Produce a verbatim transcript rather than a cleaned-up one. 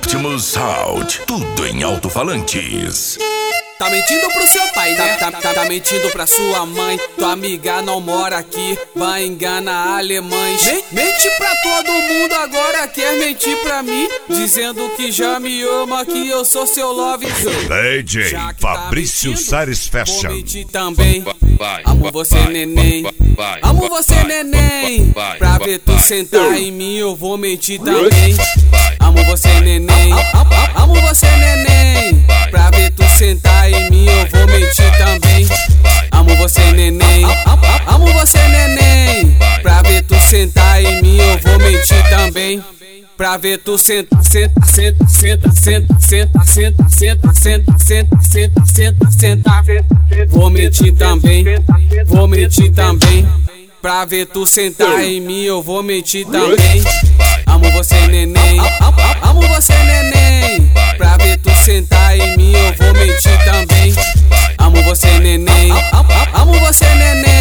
Optimus Sound, tudo em alto-falantes. Tá mentindo pro seu pai, né? Tá, tá, tá mentindo pra sua mãe. Tua amiga não mora aqui, vai enganar alemães. Mente pra todo mundo, agora quer mentir pra mim, dizendo que já me ama, que eu sou seu love. D J Fabrício Sares Fashion. Vou mentir também, amo você neném, amo você neném. Pra ver tu sentar em mim eu vou mentir também. Amo você neném, amo você neném. Pra ver tu sentar em mim eu vou mentir também. Amo você neném, amo você neném. Pra ver tu sentar em mim eu vou mentir também. Pra ver tu senta, senta, senta, senta, senta, senta, senta, senta, senta, senta, senta, senta, senta. Vou mentir também, vou mentir também. Pra ver tu sentar em mim eu vou mentir também. Amo você neném, amo você neném. Pra ver tu sentar em mim eu vou mentir também. Amo você neném, amo você neném.